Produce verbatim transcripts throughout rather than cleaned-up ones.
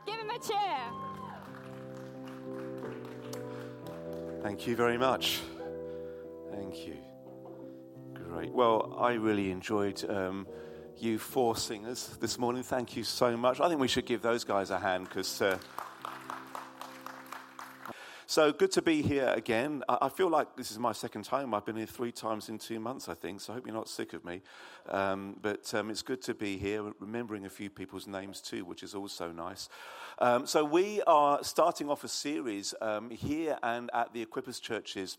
Give him a cheer. Thank you very much. Thank you. Great. Well, I really enjoyed um, you four singers this morning. Thank you so much. I think we should give those guys a hand because... Uh, So good to be here again. I feel like this is my second time. I've been here three times in two months, I think, so I hope you're not sick of me. Um, but um, it's good to be here, remembering a few people's names too, which is also nice. Um, so we are starting off a series um, here and at the Equippers churches.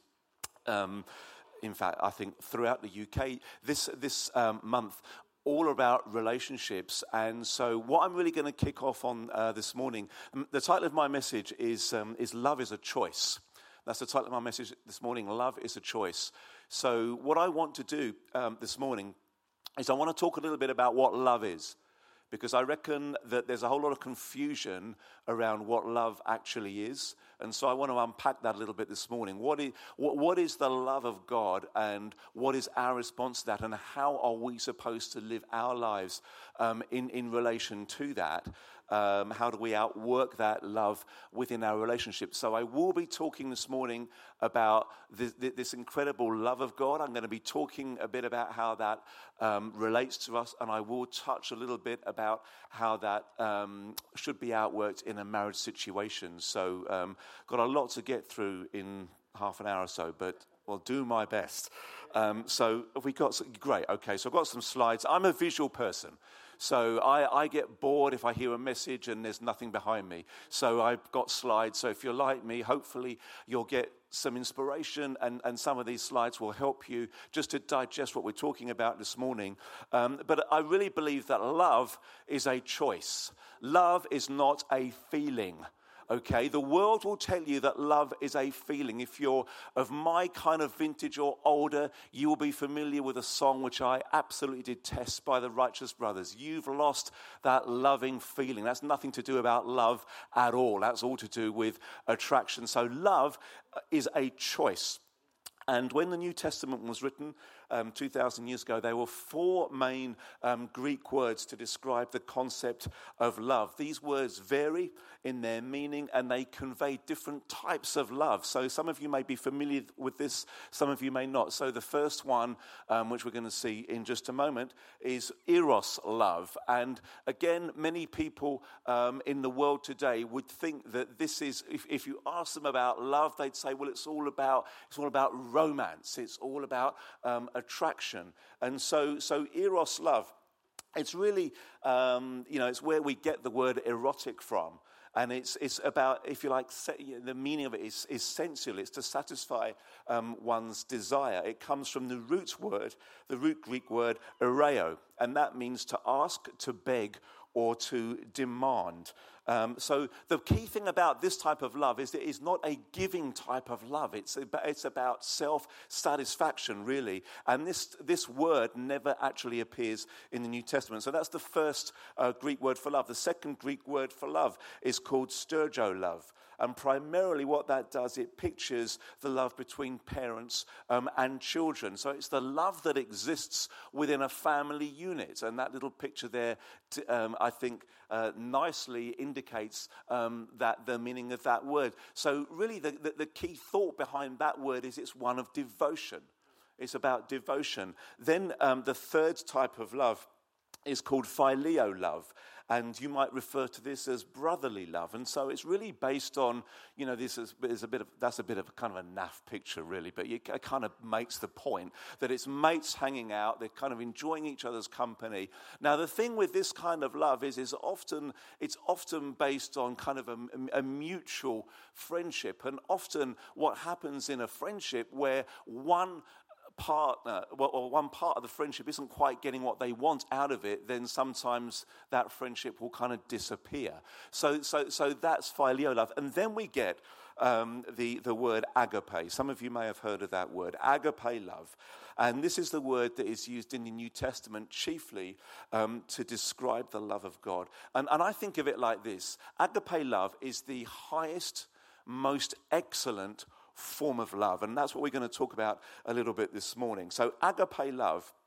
Um, in fact, I think throughout the U K this, this um, month, all about relationships. And so what I'm really going to kick off on uh, this morning, the title of my message is um, is Love is a Choice. That's the title of my message this morning, Love is a Choice. So what I want to do um, this morning is I want to talk a little bit about what love is, because I reckon that there's a whole lot of confusion around what love actually is. And so I want to unpack that a little bit this morning. What is, what, what is the love of God, and what is our response to that, and how are we supposed to live our lives um, in, in relation to that? Um, how do we outwork that love within our relationship? So I will be talking this morning about this, this incredible love of God. I'm going to be talking a bit about how that um, relates to us, and I will touch a little bit about how that um, should be outworked in a marriage situation. So um, got a lot to get through in half an hour or so, but I'll do my best. Um, so have we got some, great, okay, so I've got some slides. I'm a visual person. So I, I get bored if I hear a message and there's nothing behind me. So I've got slides. So if you're like me, hopefully you'll get some inspiration, and, and some of these slides will help you just to digest what we're talking about this morning. Um, but I really believe that love is a choice. Love is not a feeling. Okay, the world will tell you that love is a feeling. If you're of my kind of vintage or older, you will be familiar with a song which I absolutely detest by the Righteous Brothers. You've lost that loving feeling. That's nothing to do about love at all. That's all to do with attraction. So love is a choice. And when the New Testament was written um, two thousand years ago, there were four main um, Greek words to describe the concept of love. These words vary in their meaning, and they convey different types of love. So some of you may be familiar with this, some of you may not. So the first one, um, which we're going to see in just a moment, is eros love. And again, many people um, in the world today would think that this is, if, if you ask them about love, they'd say, well, it's all about, it's all about romance. It's all about um, attraction. And so, so eros love, it's really, um, you know, it's where we get the word erotic from. And it's it's about, if you like, the meaning of it is, is sensual. It's to satisfy um, one's desire. It comes from the root word, the root Greek word ereo. And that means to ask, to beg, or to demand. Um, so the key thing about this type of love is that it's not a giving type of love. It's about, it's about self-satisfaction, really. And this this word never actually appears in the New Testament. So that's the first uh, Greek word for love. The second Greek word for love is called storge love. And primarily what that does, it pictures the love between parents um, and children. So it's the love that exists within a family unit. And that little picture there, t- um, I think, uh, nicely indicates um, that the meaning of that word. So really the, the, the key thought behind that word is it's one of devotion. It's about devotion. Then um, the third type of love is called phileo love, and you might refer to this as brotherly love. And so it's really based on, you know, this is, is a bit of, that's a bit of a kind of a naff picture, really, but it kind of makes the point that it's mates hanging out, they're kind of enjoying each other's company. Now, the thing with this kind of love is, is often, it's often based on kind of a, a mutual friendship, and often what happens in a friendship where one partner, or one part of the friendship isn't quite getting what they want out of it, then sometimes that friendship will kind of disappear. So, so, so that's phileo love, and then we get um, the the word agape. Some of you may have heard of that word, agape love, and this is the word that is used in the New Testament chiefly um, to describe the love of God. And, and I think of it like this: agape love is the highest, most excellent form of love, and that's what we're going to talk about a little bit this morning. So agape love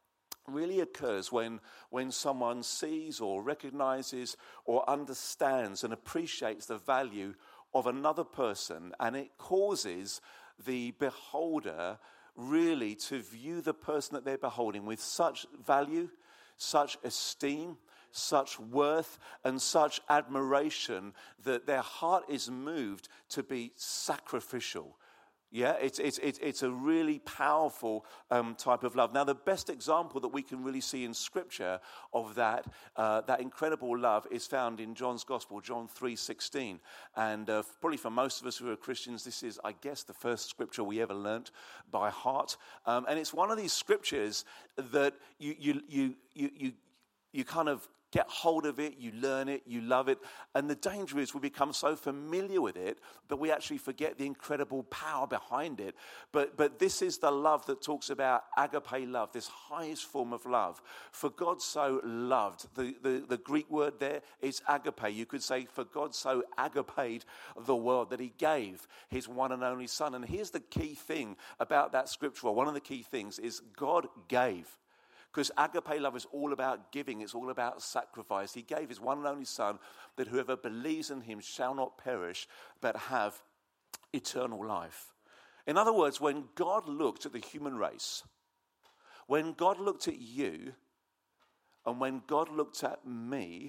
really occurs when, when someone sees or recognizes or understands and appreciates the value of another person, and it causes the beholder really to view the person that they're beholding with such value, such esteem, such worth, and such admiration that their heart is moved to be sacrificial. Yeah, it's it's it's it's a really powerful um, type of love. Now, the best example that we can really see in Scripture of that uh, that incredible love is found in John's Gospel, John three sixteen, and uh, probably for most of us who are Christians, this is, I guess, the first Scripture we ever learnt by heart, um, and it's one of these Scriptures that you you you you you, you kind of get hold of it, you learn it, you love it. And the danger is we become so familiar with it, but we actually forget the incredible power behind it. But but this is the love that talks about agape love, this highest form of love. For God so loved. The, the, the Greek word there is agape. You could say, for God so agaped the world that he gave his one and only Son. And here's the key thing about that scripture, or one of the key things, is God gave. Because agape love is all about giving. It's all about sacrifice. He gave his one and only Son that whoever believes in him shall not perish, but have eternal life. In other words, when God looked at the human race, when God looked at you, and when God looked at me,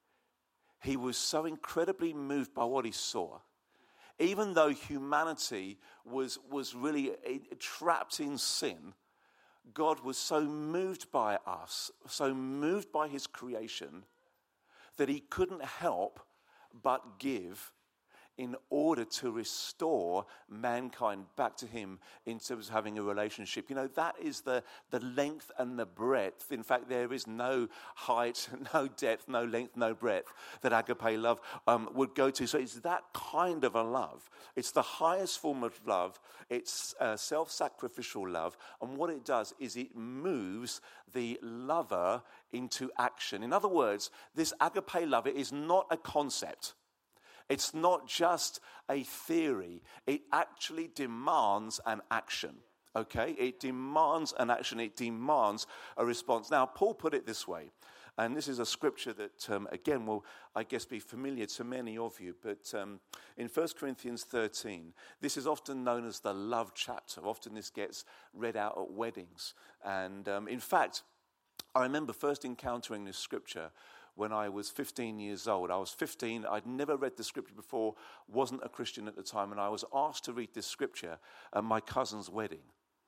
he was so incredibly moved by what he saw. Even though humanity was, was really trapped in sin, God was so moved by us, so moved by his creation, that he couldn't help but give in order to restore mankind back to him in terms of having a relationship. You know, that is the, the length and the breadth. In fact, there is no height, no depth, no length, no breadth that agape love um, would go to. So it's that kind of a love. It's the highest form of love. It's uh, self-sacrificial love. And what it does is it moves the lover into action. In other words, this agape love is not a concept. It's not just a theory. It actually demands an action, okay? It demands an action. It demands a response. Now, Paul put it this way, and this is a scripture that, um, again, will, I guess, be familiar to many of you. But um, in First Corinthians thirteen, this is often known as the love chapter. Often this gets read out at weddings. And um, in fact, I remember first encountering this scripture when I was fifteen years old. I was fifteen, I'd never read the scripture before, wasn't a Christian at the time, and I was asked to read this scripture at my cousin's wedding.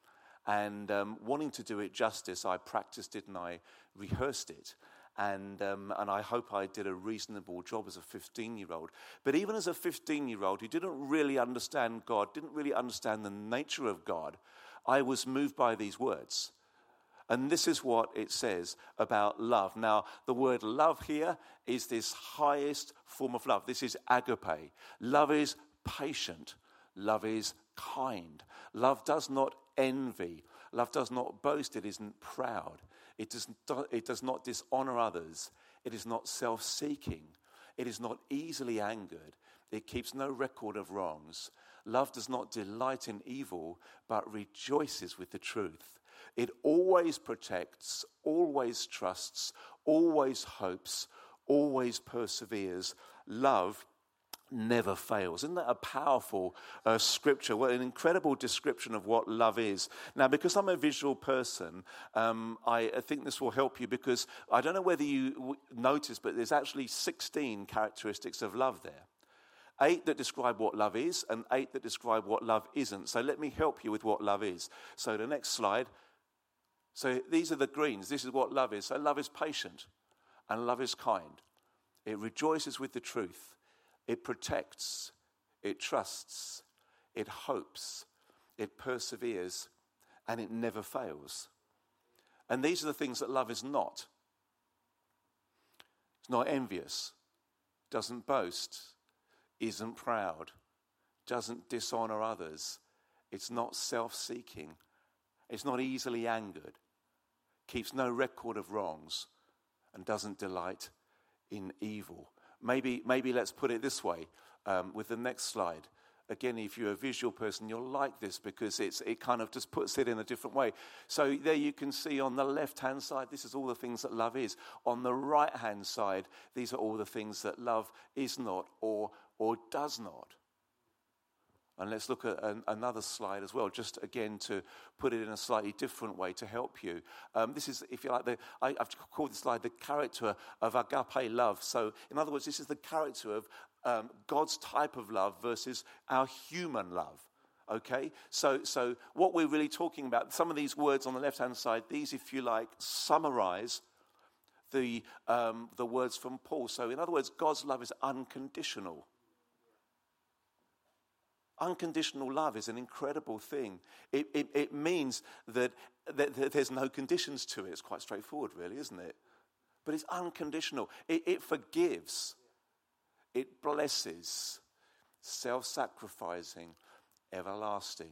And um, wanting to do it justice, I practiced it and I rehearsed it. And um, and I hope I did a reasonable job as a fifteen-year-old. But even as a fifteen-year-old who didn't really understand God, didn't really understand the nature of God, I was moved by these words. And this is what it says about love. Now, the word love here is this highest form of love. This is agape. Love is patient. Love is kind. Love does not envy. Love does not boast. It isn't proud. It does, it does not dishonor others. It is not self-seeking. It is not easily angered. It keeps no record of wrongs. Love does not delight in evil, but rejoices with the truth. It always protects, always trusts, always hopes, always perseveres. Love never fails. Isn't that a powerful uh, scripture? What an incredible description of what love is. Now, because I'm a visual person, um, I, I think this will help you, because I don't know whether you w- noticed, but there's actually sixteen characteristics of love there. Eight that describe what love is, and eight that describe what love isn't. So let me help you with what love is. So the next slide. So these are the greens. This is what love is. So love is patient and love is kind. It rejoices with the truth. It protects. It trusts. It hopes. It perseveres. And it never fails. And these are the things that love is not. It's not envious. Doesn't boast. Isn't proud. Doesn't dishonor others. It's not self-seeking. It's not easily angered. Keeps no record of wrongs, and doesn't delight in evil. Maybe, maybe let's put it this way um, with the next slide. Again, if you're a visual person, you'll like this because it's it kind of just puts it in a different way. So there you can see on the left-hand side, this is all the things that love is. On the right-hand side, these are all the things that love is not or or does not. And let's look at an, another slide as well, just again to put it in a slightly different way to help you. Um, this is, if you like, the, I, I've called this slide the character of agape love. So, in other words, this is the character of um, God's type of love versus our human love. Okay? So, so what we're really talking about, some of these words on the left-hand side, these, if you like, summarize the um, the words from Paul. So, in other words, God's love is unconditional. Unconditional love is an incredible thing. It, it, it means that, that, that there's no conditions to it. It's quite straightforward, really, isn't it? But it's unconditional. It, it forgives. It blesses. Self-sacrificing. Everlasting.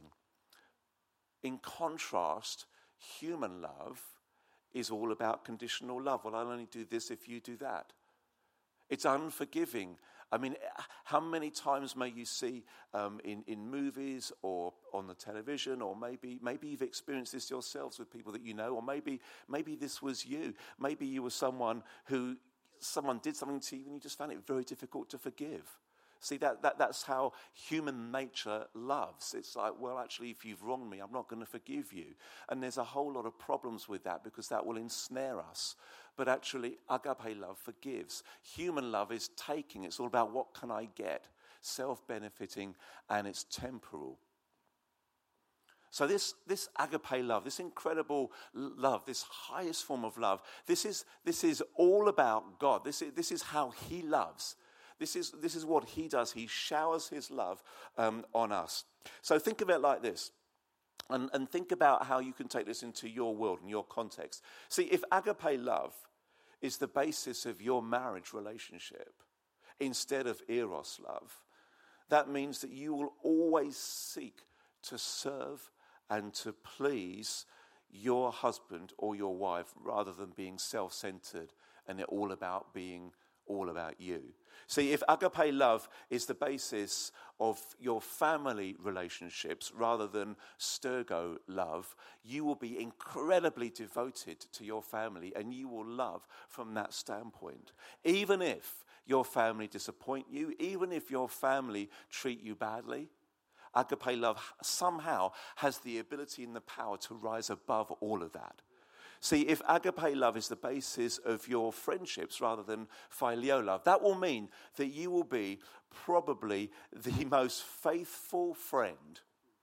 In contrast, human love is all about conditional love. Well, I'll only do this if you do that. It's unforgiving. I mean, how many times may you see um, in, in movies or on the television, or maybe maybe you've experienced this yourselves with people that you know, or maybe maybe this was you. Maybe you were someone who, someone did something to you and you just found it very difficult to forgive. See, that, that that's how human nature loves. It's like, well, actually, if you've wronged me, I'm not going to forgive you. And there's a whole lot of problems with that because that will ensnare us. But actually, agape love forgives. Human love is taking. It's all about what can I get? Self-benefiting, and it's temporal. So this, this agape love, this incredible love, this highest form of love, this is, this is all about God. This is, this is how he loves. This is, this is what he does. He showers his love um, on us. So think of it like this. And, and think about how you can take this into your world and your context. See, if agape love is the basis of your marriage relationship instead of eros love, that means that you will always seek to serve and to please your husband or your wife rather than being self-centered and it all about being all about you. See, if agape love is the basis of your family relationships rather than stergo love, you will be incredibly devoted to your family and you will love from that standpoint. Even if your family disappoint you, even if your family treat you badly, agape love somehow has the ability and the power to rise above all of that. See, if agape love is the basis of your friendships rather than phileo love, that will mean that you will be probably the most faithful friend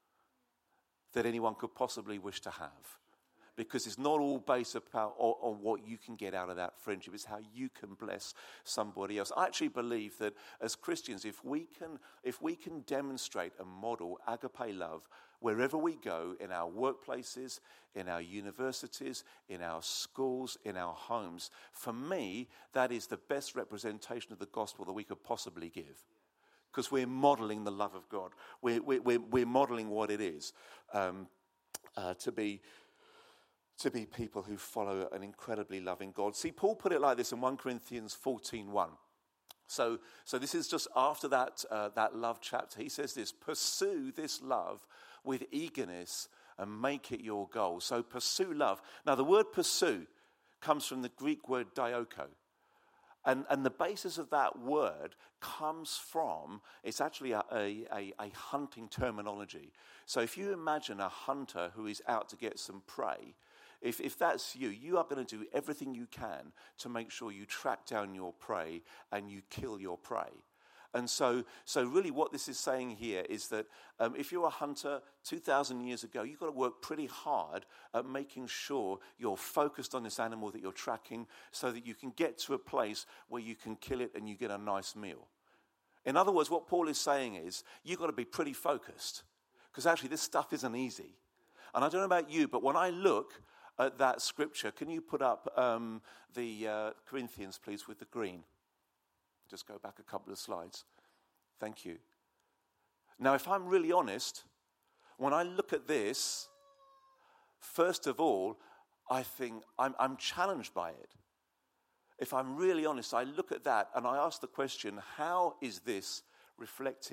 that anyone could possibly wish to have. Because it's not all based upon on, on what you can get out of that friendship. It's how you can bless somebody else. I actually believe that as Christians, if we can, if we can demonstrate and model agape love wherever we go, in our workplaces, in our universities, in our schools, in our homes, for me, that is the best representation of the gospel that we could possibly give. Because we're modeling the love of God. We're, we're, we're modeling what it is um, uh, to be... to be people who follow an incredibly loving God. See, Paul put it like this in First Corinthians fourteen one. So, so this is just after that, uh, that love chapter. He says this, pursue this love with eagerness and make it your goal. So pursue love. Now, the word pursue comes from the Greek word dioko. And, and the basis of that word comes from, it's actually a, a, a hunting terminology. So if you imagine a hunter who is out to get some prey, If, if that's you, you are going to do everything you can to make sure you track down your prey and you kill your prey. And so, so really what this is saying here is that um, if you're a hunter two thousand years ago, you've got to work pretty hard at making sure you're focused on this animal that you're tracking so that you can get to a place where you can kill it and you get a nice meal. In other words, what Paul is saying is you've got to be pretty focused because actually this stuff isn't easy. And I don't know about you, but when I look at that scripture, can you put up um, the uh, Corinthians, please, with the green? Just go back a couple of slides. Thank you. Now, if I'm really honest, when I look at this, first of all, I think I'm, I'm challenged by it. If I'm really honest, I look at that and I ask the question, how is this reflected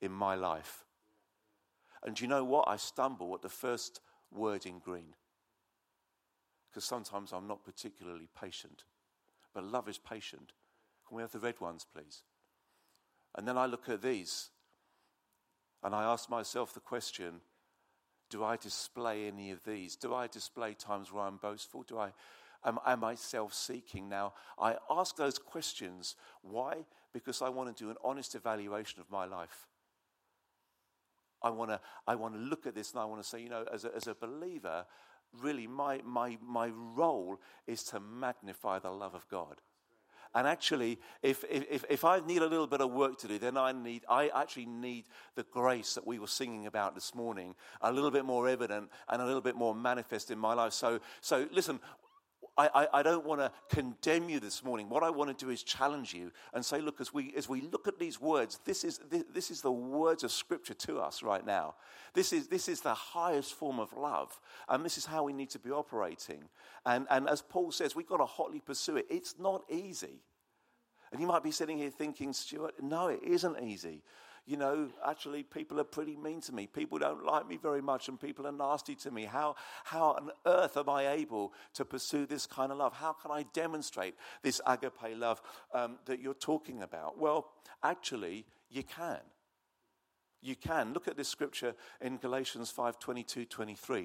in my life. And do you know what? I stumble at the first word in green. Because sometimes I'm not particularly patient. But love is patient. Can we have the red ones, please? And then I look at these and I ask myself the question, do I display any of these? Do I display times where I'm boastful? Do I, am, am I self-seeking? Now, I ask those questions. Why? Because I want to do an honest evaluation of my life. I want to I want to look at this and I want to say, you know, as a, as a believer, really my, my, my role is to magnify the love of God. And actually, if, if if I need a little bit of work to do, then I need I actually need the grace that we were singing about this morning, a little bit more evident and a little bit more manifest in my life. So so listen, I, I, I don't want to condemn you this morning. What I want to do is challenge you and say, look, as we as we look at these words, this is this, this is the words of Scripture to us right now. This is this is the highest form of love, and this is how we need to be operating. And and as Paul says, we've got to hotly pursue it. It's not easy. And you might be sitting here thinking, Stuart, no, it isn't easy. You know, actually, people are pretty mean to me. People don't like me very much, and people are nasty to me. How, how on earth am I able to pursue this kind of love? How can I demonstrate this agape love um, that you're talking about? Well, actually, you can. You can. Look at this scripture in Galatians five, twenty-two, twenty-three.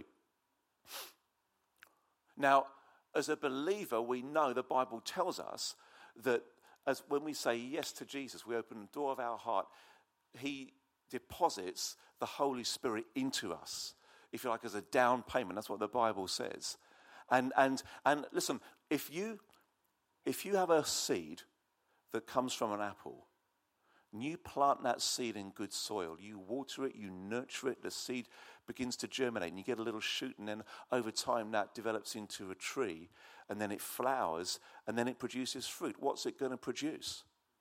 Now, as a believer, we know the Bible tells us that as when we say yes to Jesus, we open the door of our heart. He deposits the Holy Spirit into us, if you like, as a down payment. That's what the Bible says. And and and listen, if you if you have a seed that comes from an apple, and you plant that seed in good soil, you water it, you nurture it, the seed begins to germinate, and you get a little shoot, and then over time that develops into a tree, and then it flowers, and then it produces fruit. What's it going to produce?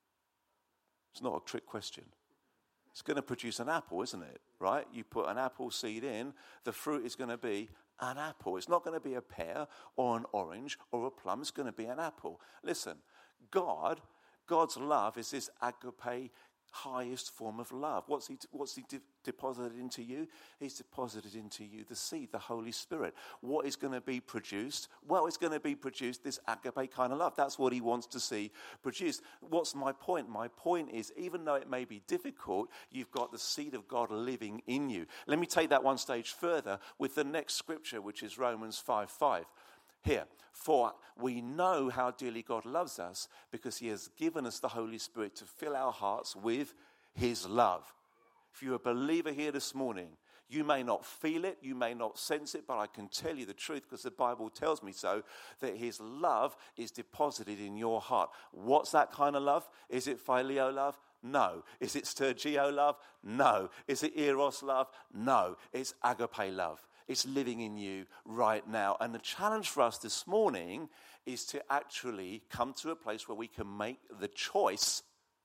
It's not a trick question. It's going to produce an apple, isn't it? Right? You put an apple seed in, the fruit is going to be an apple. It's not going to be a pear or an orange or a plum. It's going to be an apple. Listen, God, God's love is this agape, highest form of love. What's he, what's he de- deposited into you? He's deposited into you the seed, the Holy Spirit. What is going to be produced? Well, it's going to be produced this agape kind of love. That's what he wants to see produced. What's my point? My point is, even though it may be difficult, you've got the seed of God living in you. Let me take that one stage further with the next scripture, which is Romans five five. Here, for we know how dearly God loves us because he has given us the Holy Spirit to fill our hearts with his love. If you're a believer here this morning, you may not feel it, you may not sense it, but I can tell you the truth because the Bible tells me so, that his love is deposited in your heart. What's that kind of love? Is it phileo love? No. Is it Stergio love? No. Is it eros love? No. It's agape love. It's living in you right now. And the challenge for us this morning is to actually come to a place where we can make the choice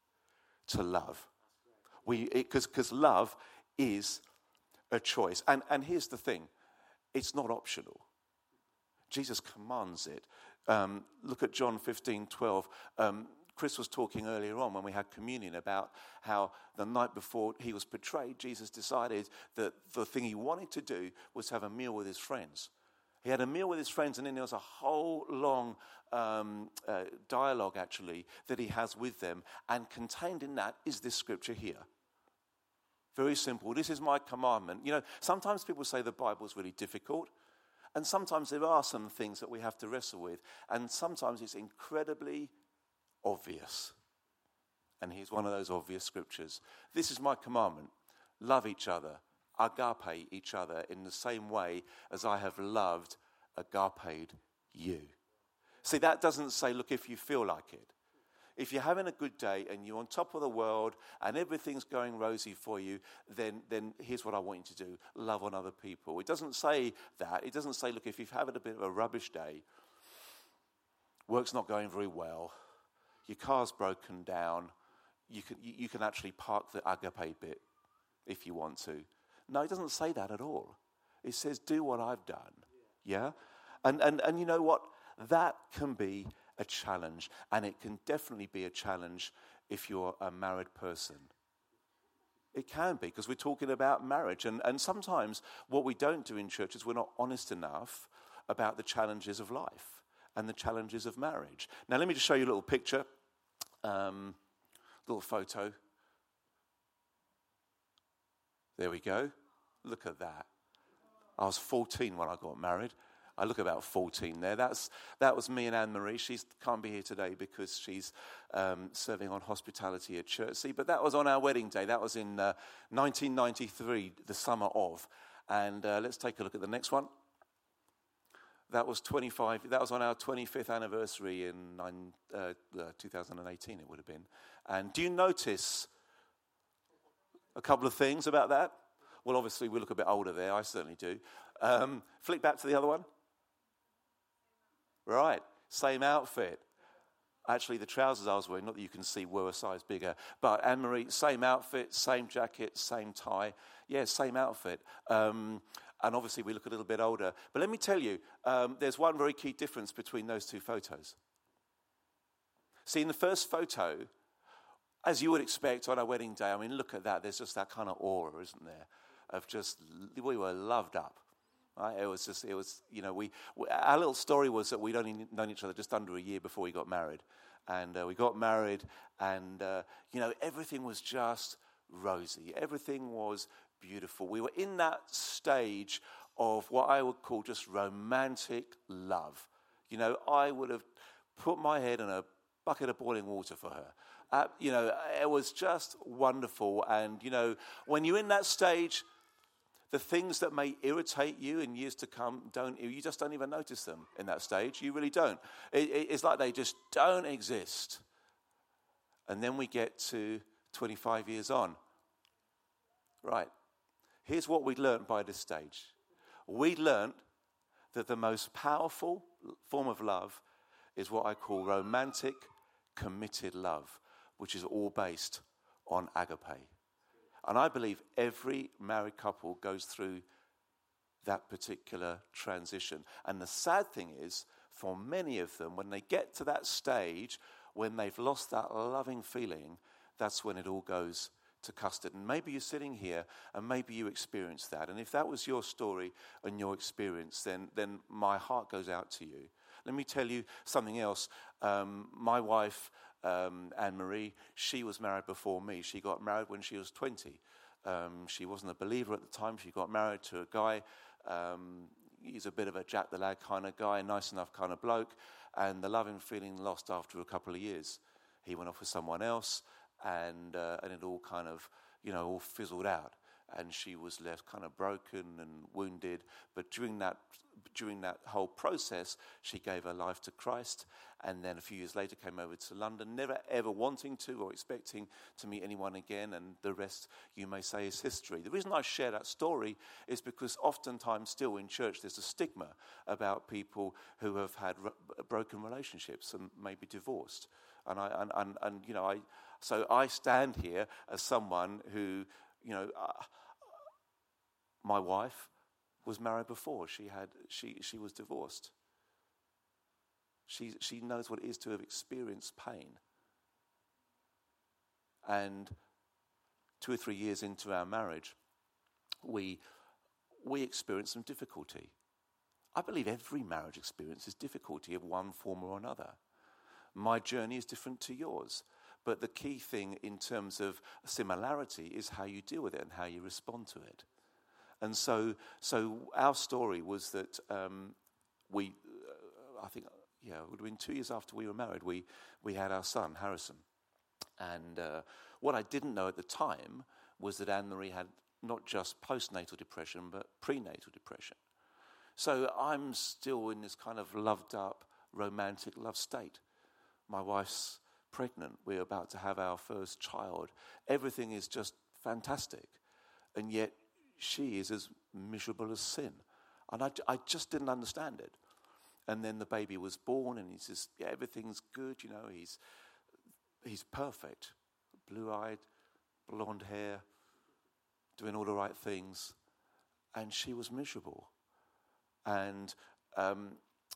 to love. We because because love is a choice. And and here's the thing, it's not optional. Jesus commands it. Um, look at John fifteen twelve. Um, Chris was talking earlier on when we had communion about how the night before he was betrayed, Jesus decided that the thing he wanted to do was have a meal with his friends. He had a meal with his friends, and then there was a whole long um, uh, dialogue, actually, that he has with them. And contained in that is this scripture here. Very simple. This is my commandment. You know, sometimes people say the Bible is really difficult. And sometimes there are some things that we have to wrestle with. And sometimes it's incredibly obvious. And here's one of those obvious scriptures. This is my commandment. Love each other. Agape each other in the same way as I have loved, agaped you. See, that doesn't say, look, if you feel like it. If you're having a good day and you're on top of the world and everything's going rosy for you, then, then here's what I want you to do. Love on other people. It doesn't say that. It doesn't say, look, if you've had a bit of a rubbish day, work's not going very well, your car's broken down, you can, you, you can actually park the agape bit if you want to. No, it doesn't say that at all. It says, do what I've done. Yeah? And, and, and you know what? That can be a challenge. And it can definitely be a challenge if you're a married person. It can be, because we're talking about marriage. And, and sometimes what we don't do in church is we're not honest enough about the challenges of life and the challenges of marriage. Now, let me just show you a little picture, um, little photo. There we go. Look at that. I was fourteen when I got married. I look about fourteen there. That's that was me and Anne-Marie. She can't be here today because she's um, serving on hospitality at Chertsey. But that was on our wedding day. That was in uh, nineteen ninety-three, the summer of. And uh, let's take a look at the next one. That was twenty-five. That was on our twenty-fifth anniversary in nine, uh, uh, two thousand eighteen. It would have been. And do you notice a couple of things about that? Well, obviously we look a bit older there. I certainly do. Um, flick back to the other one. Right, same outfit. Actually, the trousers I was wearing, not that you can see, were a size bigger. But Anne-Marie, same outfit, same jacket, same tie. Yeah, same outfit. Um, and obviously, we look a little bit older. But let me tell you, um, there's one very key difference between those two photos. See, in the first photo, as you would expect on our wedding day, I mean, look at that. There's just that kind of aura, isn't there? Of just, we were loved up. Right? It was just, it was, you know, we, we our little story was that we'd only known each other just under a year before we got married. And uh, we got married and, uh, you know, everything was just rosy. Everything was beautiful. We were in that stage of what I would call just romantic love. You know, I would have put my head in a bucket of boiling water for her. Uh, you know, it was just wonderful. And, you know, when you're in that stage, the things that may irritate you in years to come, don't you just don't even notice them in that stage. You really don't. It, it, it's like they just don't exist. And then we get to twenty-five years on. Right. Here's what we learned by this stage. We learned that the most powerful form of love is what I call romantic, committed love, which is all based on agape. And I believe every married couple goes through that particular transition. And the sad thing is, for many of them, when they get to that stage, when they've lost that loving feeling, that's when it all goes to custard. And maybe you're sitting here and maybe you experienced that. And if that was your story and your experience, then, then my heart goes out to you. Let me tell you something else. Um, my wife, um, Anne-Marie, she was married before me. She got married when she was twenty. Um, she wasn't a believer at the time. She got married to a guy. Um, he's a bit of a Jack the Lad kind of guy, nice enough kind of bloke. And the loving feeling lost after a couple of years. He went off with someone else, and uh, and it all kind of, you know, all fizzled out. And she was left kind of broken and wounded. But during that during that whole process, she gave her life to Christ. And then a few years later came over to London, never ever wanting to or expecting to meet anyone again. And the rest, you may say, is history. The reason I share that story is because oftentimes still in church there's a stigma about people who have had r- broken relationships and maybe divorced. And, I, and, and, and you know, I so I stand here as someone who, you know, uh, my wife was married before. She had she she was divorced. She she knows what it is to have experienced pain. And two or three years into our marriage, we we experienced some difficulty. I believe every marriage experiences difficulty of one form or another. My journey is different to yours. But the key thing in terms of similarity is how you deal with it and how you respond to it. And so so our story was that um, we, uh, I think, yeah, it would have been two years after we were married, we, we had our son, Harrison. And uh, what I didn't know at the time was that Anne-Marie had not just postnatal depression, but prenatal depression. So I'm still in this kind of loved up, romantic love state. My wife's pregnant. We're about to have our first child. Everything is just fantastic. And yet she is as miserable as sin. And I, I just didn't understand it. And then the baby was born and he's just, yeah, everything's good, you know, he's he's perfect. Blue-eyed, blonde hair, doing all the right things. And she was miserable. And um,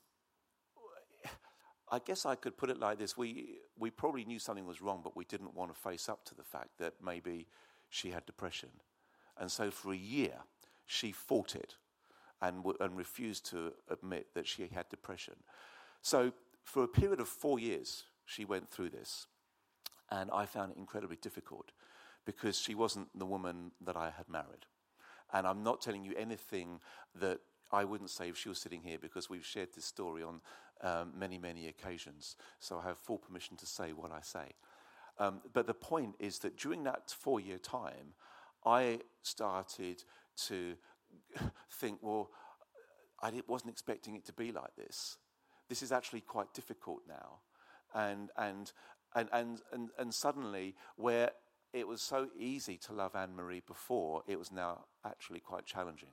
I guess I could put it like this. We we probably knew something was wrong, but we didn't want to face up to the fact that maybe she had depression. And so for a year, she fought it and, w- and refused to admit that she had depression. So for a period of four years, she went through this. And I found it incredibly difficult because she wasn't the woman that I had married. And I'm not telling you anything that I wouldn't say if she was sitting here, because we've shared this story on um, many, many occasions. So I have full permission to say what I say. Um, but the point is that during that four-year time, I started to think, well, I wasn't expecting it to be like this. This is actually quite difficult now. And and and and and, and suddenly, where it was so easy to love Anne-Marie before, it was now actually quite challenging.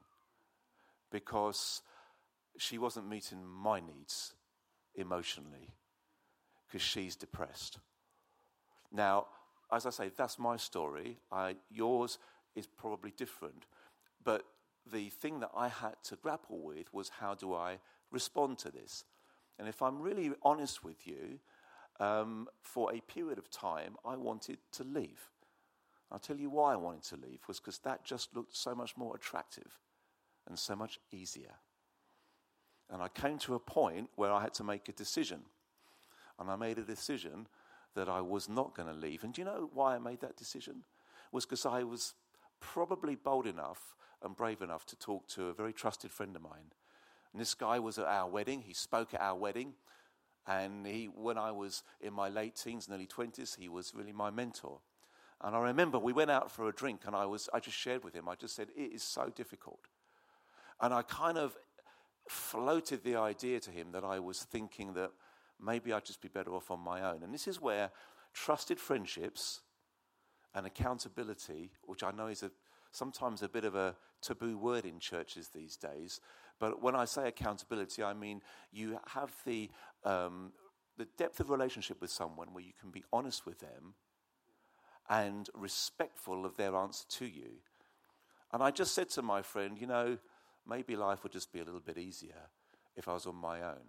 Because she wasn't meeting my needs emotionally, because she's depressed. Now, as I say, that's my story. I, yours is probably different. But the thing that I had to grapple with was, how do I respond to this? And if I'm really honest with you, um, for a period of time, I wanted to leave. I'll tell you why I wanted to leave, was because that just looked so much more attractive and so much easier. And I came to a point where I had to make a decision. And I made a decision that I was not going to leave. And do you know why I made that decision? It was because I was probably bold enough and brave enough to talk to a very trusted friend of mine. And this guy was at our wedding. He spoke at our wedding. And he, when I was in my late teens and early twenties, he was really my mentor. And I remember we went out for a drink, and I was I just shared with him. I just said, it is so difficult. And I kind of floated the idea to him that I was thinking that maybe I'd just be better off on my own. And this is where trusted friendships and accountability, which I know is a sometimes a bit of a taboo word in churches these days, but when I say accountability, I mean you have the um, the depth of relationship with someone where you can be honest with them and respectful of their answer to you. And I just said to my friend, you know, maybe life would just be a little bit easier if I was on my own.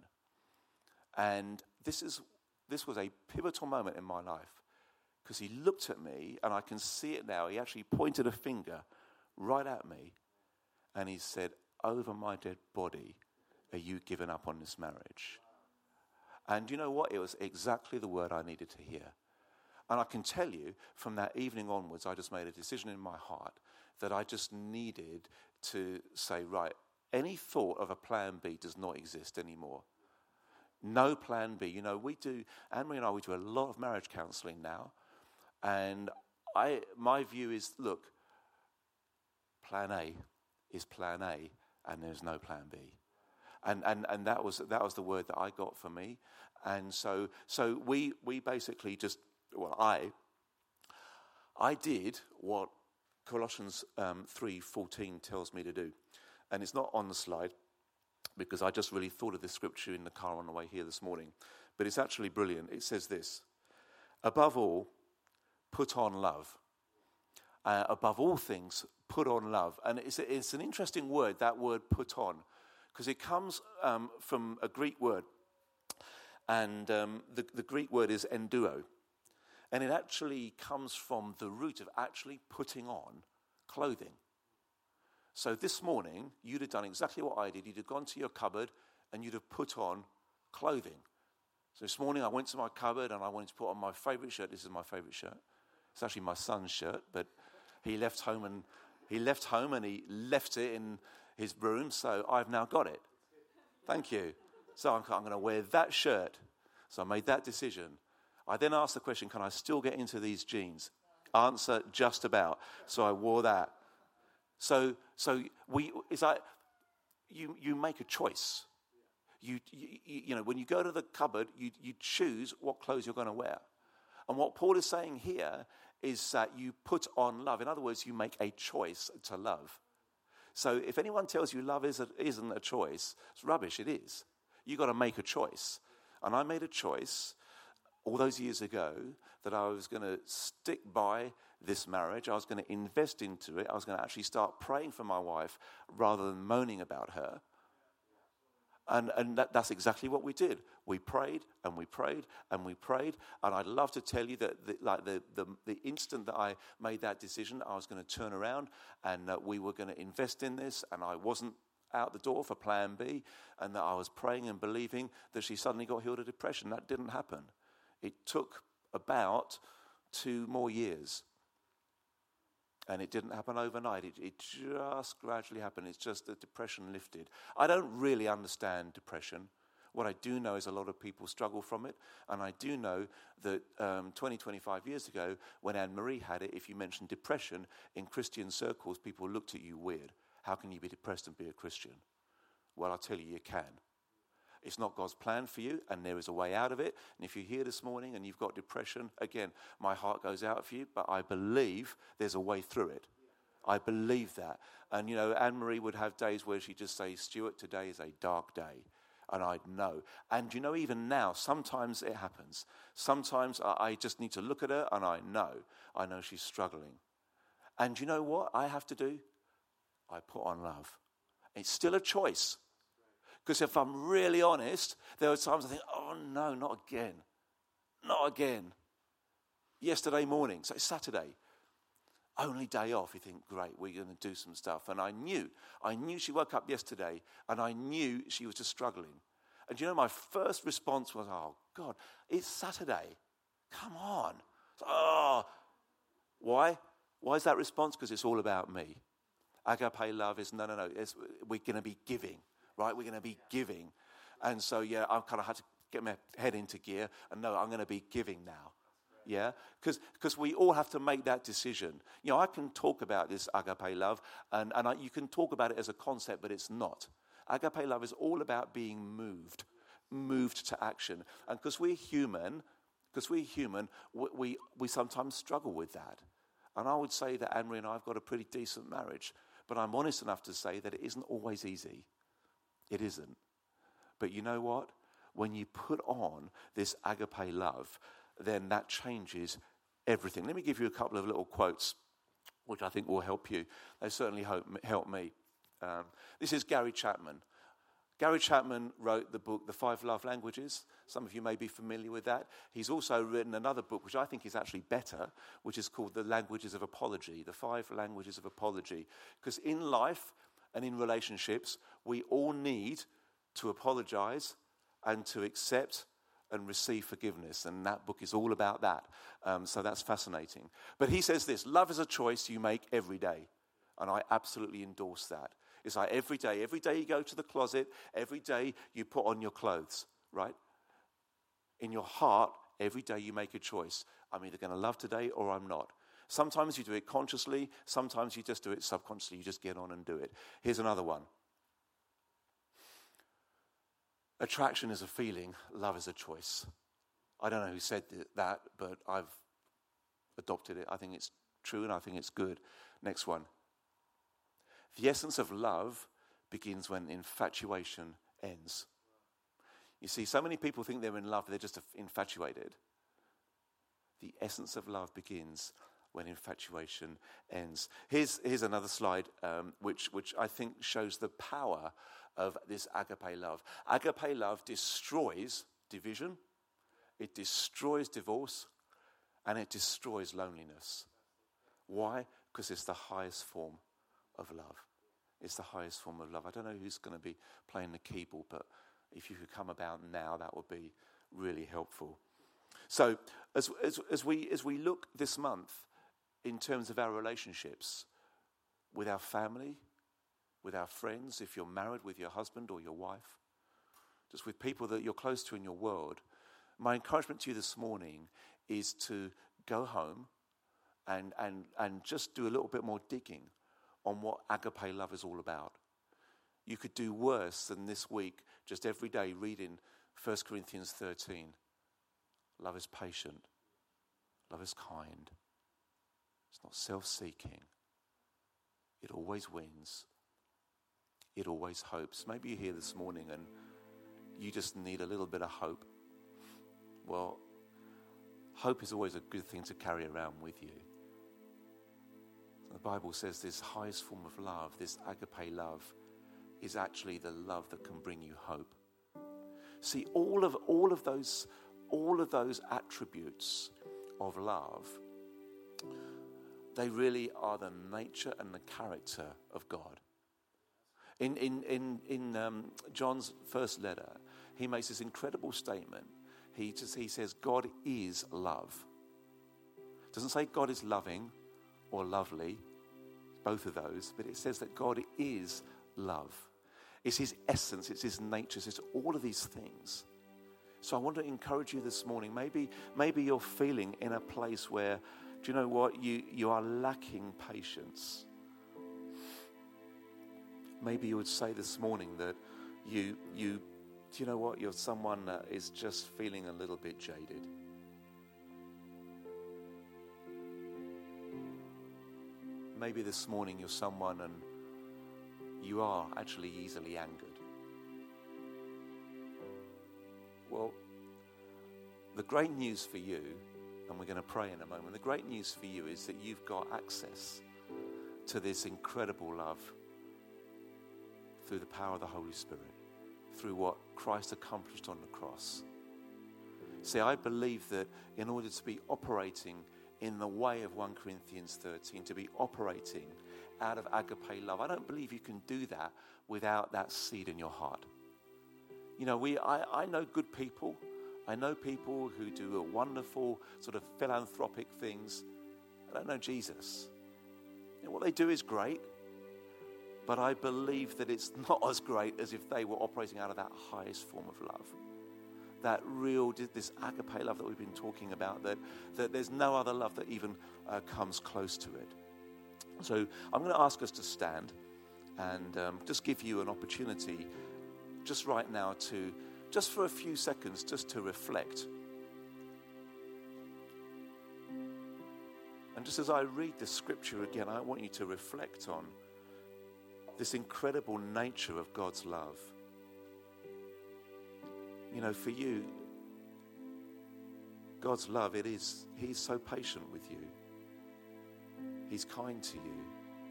And this is this was a pivotal moment in my life, because he looked at me, and I can see it now. He actually pointed a finger right at me, and he said, over my dead body, are you giving up on this marriage? And you know what? It was exactly the word I needed to hear. And I can tell you, from that evening onwards, I just made a decision in my heart that I just needed to say, right, any thought of a plan B does not exist anymore. No plan B. You know, we do, Anne-Marie and I, we do a lot of marriage counselling now. And I, my view is, look, plan A is plan A, and there's no plan B. And and and that was that was the word that I got for me. And so so we we basically just, well, I I did what Colossians um, three fourteen tells me to do. And it's not on the slide, because I just really thought of this scripture in the car on the way here this morning. But it's actually brilliant. It says this: above all, put on love. Uh, above all things, put on love. And it's, a, it's an interesting word, that word put on, because it comes um, from a Greek word. And um, the, the Greek word is enduo. And it actually comes from the root of actually putting on clothing. So this morning, you'd have done exactly what I did. You'd have gone to your cupboard and you'd have put on clothing. So this morning I went to my cupboard and I wanted to put on my favourite shirt. This is my favourite shirt. It's actually my son's shirt, but he left home and he left home and he left it in his room, so I've now got it. Thank you. So I'm, I'm going to wear that shirt. So I made that decision. I then asked the question, can I still get into these jeans? Answer, just about. So I wore that. So so we it's like you you make a choice. You, you you know, when you go to the cupboard, you you choose what clothes you're going to wear. And what Paul is saying here is that you put on love. In other words, you make a choice to love. So if anyone tells you love is a, isn't a choice, it's rubbish. It is. You've got to make a choice. And I made a choice all those years ago that I was going to stick by this marriage. I was going to invest into it. I was going to actually start praying for my wife rather than moaning about her. And, and that, that's exactly what we did. We prayed and we prayed and we prayed. And I'd love to tell you that the, like the, the, the instant that I made that decision, I was going to turn around and uh, we were going to invest in this. And I wasn't out the door for plan B. And that I was praying and believing that she suddenly got healed of depression. That didn't happen. It took about two more years. And it didn't happen overnight. It, it just gradually happened. It's just that depression lifted. I don't really understand depression. What I do know is a lot of people struggle from it. And I do know that um, twenty, twenty-five years ago, when Anne-Marie had it, if you mentioned depression in Christian circles, people looked at you weird. How can you be depressed and be a Christian? Well, I'll tell you, you can. It's not God's plan for you, and there is a way out of it. And if you're here this morning and you've got depression, again, my heart goes out for you, but I believe there's a way through it. I believe that. And, you know, Anne-Marie would have days where she'd just say, Stuart, today is a dark day. And I'd know. And, you know, even now, sometimes it happens. Sometimes I just need to look at her, and I know. I know she's struggling. And you know what I have to do? I put on love. It's still a choice. Because if I'm really honest, there are times I think, oh no, not again. Not again. Yesterday morning, so it's Saturday, only day off. You think, great, we're going to do some stuff. And I knew, I knew she woke up yesterday and I knew she was just struggling. And you know, my first response was, oh God, it's Saturday. Come on. Oh, why? Why is that response? Because it's all about me. Agape love is, no, no, no, it's, we're going to be giving. Right, we're going to be giving. And so, yeah, I kind of had to get my head into gear and no, I'm going to be giving now. Yeah, because because we all have to make that decision. You know, I can talk about this agape love and, and I, you can talk about it as a concept, but it's not. Agape love is all about being moved, moved to action. And because we're human, because we're human, we, we, we sometimes struggle with that. And I would say that Anne-Marie and I have got a pretty decent marriage, but I'm honest enough to say that it isn't always easy. It isn't. But you know what? When you put on this agape love, then that changes everything. Let me give you a couple of little quotes, which I think will help you. They certainly help, help me. Um, this is Gary Chapman. Gary Chapman wrote the book, The Five Love Languages. Some of you may be familiar with that. He's also written another book, which I think is actually better, which is called The Languages of Apology, The Five Languages of Apology. Because in life and in relationships, we all need to apologize and to accept and receive forgiveness. And that book is all about that. Um, so that's fascinating. But he says this, love is a choice you make every day. And I absolutely endorse that. It's like every day, every day you go to the closet, every day you put on your clothes, right? In your heart, every day you make a choice. I'm either going to love today or I'm not. Sometimes you do it consciously. Sometimes you just do it subconsciously. You just get on and do it. Here's another one. Attraction is a feeling. Love is a choice. I don't know who said that, but I've adopted it. I think it's true and I think it's good. Next one. The essence of love begins when infatuation ends. You see, so many people think they're in love, they're just infatuated. The essence of love begins when infatuation ends. Here's, here's another slide, um, which, which I think shows the power of this agape love. Agape love destroys division, it destroys divorce, and it destroys loneliness. Why? Because it's the highest form of love. It's the highest form of love. I don't know who's going to be playing the keyboard, but if you could come about now, that would be really helpful. So as, as, as we as we look this month in terms of our relationships with our family, with our friends, if you're married with your husband or your wife, just with people that you're close to in your world, my encouragement to you this morning is to go home and and and just do a little bit more digging on what agape love is all about. You could do worse than this week, just every day reading First Corinthians thirteen. Love is patient. Love is kind. It's not self-seeking. It always wins. It always hopes. Maybe you're here this morning and you just need a little bit of hope. Well, hope is always a good thing to carry around with you. The Bible says this highest form of love, this agape love, is actually the love that can bring you hope. See, all of all of those all of those attributes of love, they really are the nature and the character of God. In in in in um, John's first letter, he makes this incredible statement. He just he says God is love. Doesn't say God is loving or lovely, both of those, but it says that God is love. It's his essence, it's his nature, it's all of these things. So I want to encourage you this morning. Maybe maybe you're feeling in a place where, do you know what, you, you are lacking patience. Maybe you would say this morning that you you do you know what, you're someone that is just feeling a little bit jaded. Maybe this morning you're someone and you are actually easily angered. Well, the great news for you, and we're going to pray in a moment, the great news for you is that you've got access to this incredible love through the power of the Holy Spirit, through what Christ accomplished on the cross. See, I believe that in order to be operating in the way of First Corinthians thirteen, to be operating out of agape love, I don't believe you can do that without that seed in your heart. You know, we I, I know good people. I know people who do a wonderful sort of philanthropic things. I don't know Jesus. And what they do is great, but I believe that it's not as great as if they were operating out of that highest form of love. That real, this agape love that we've been talking about, that, that there's no other love that even uh, comes close to it. So I'm going to ask us to stand and um, just give you an opportunity just right now to, just for a few seconds, just to reflect. And just as I read the scripture again, I want you to reflect on this incredible nature of God's love. You know, for you, God's love, it is, he's so patient with you. He's kind to you.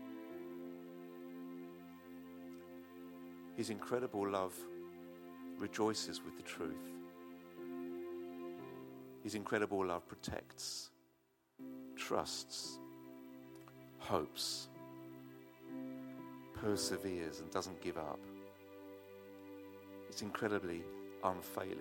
His incredible love rejoices with the truth. His incredible love protects, trusts, hopes, perseveres, and doesn't give up. It's incredibly unfailing.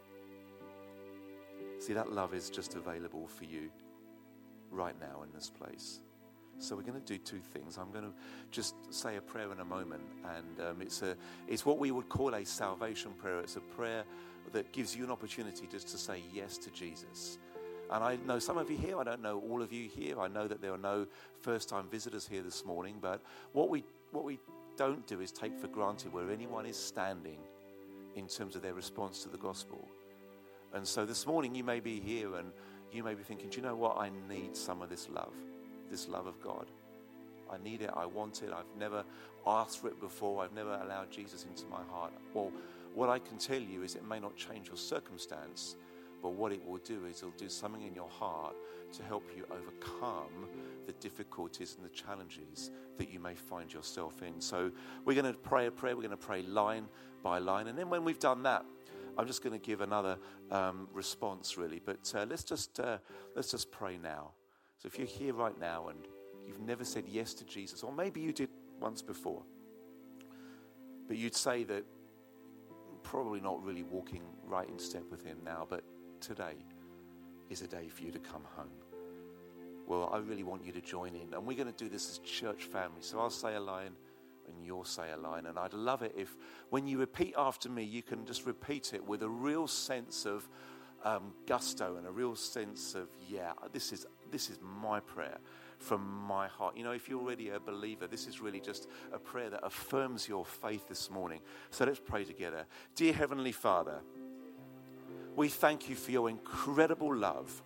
See, that love is just available for you right now in this place. So we're going to do two things. I'm going to just say a prayer in a moment, and um, it's a it's what we would call a salvation prayer. It's a prayer that gives you an opportunity just to say yes to Jesus. And I know some of you here, I don't know all of you here. I know that there are no first-time visitors here this morning, but what we what we don't do is take for granted where anyone is standing in terms of their response to the gospel. And so this morning you may be here and you may be thinking, do you know what? I need some of this love, this love of God. I need it, I want it, I've never asked for it before, I've never allowed Jesus into my heart. Well, what I can tell you is it may not change your circumstance, but what it will do is it'll do something in your heart to help you overcome the difficulties and the challenges that you may find yourself in. So we're going to pray a prayer, we're going to pray line by line, and then when we've done that, I'm just going to give another um, response really, but uh, let's just uh, let's just pray now. So if you're here right now and you've never said yes to Jesus, or maybe you did once before, but you'd say that probably not really walking right in step with him now, but today is a day for you to come home. Well, I really want you to join in, and we're going to do this as church family. So I'll say a line and you'll say a line, and I'd love it if when you repeat after me, you can just repeat it with a real sense of um, gusto and a real sense of, yeah, this is this is my prayer from my heart. You know, if you're already a believer, this is really just a prayer that affirms your faith this morning. So let's pray together. Dear Heavenly Father, we thank you for your incredible love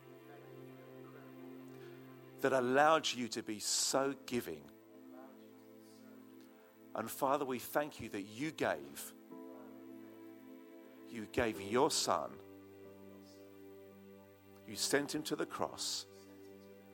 that allowed you to be so giving. And Father, we thank you that you gave, you gave your Son, you sent him to the cross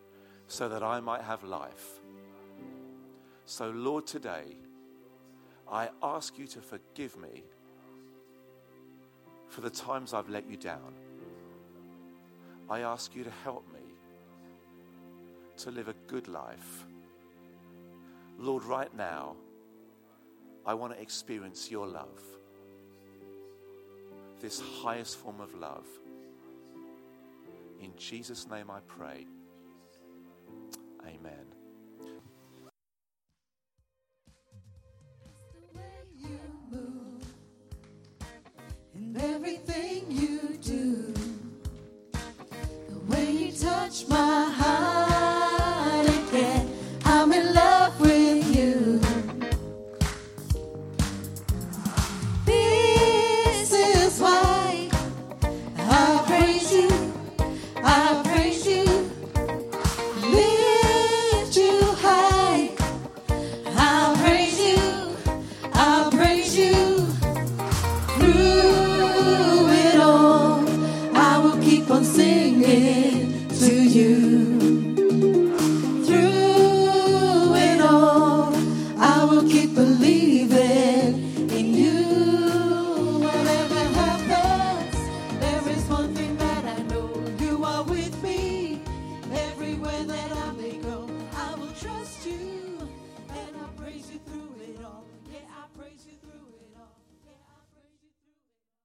so that I might have life. So Lord, today, I ask you to forgive me for the times I've let you down. I ask you to help me to live a good life. Lord, right now, I want to experience your love, this highest form of love. In Jesus' name I pray. Amen. Everything you do, the way you touch my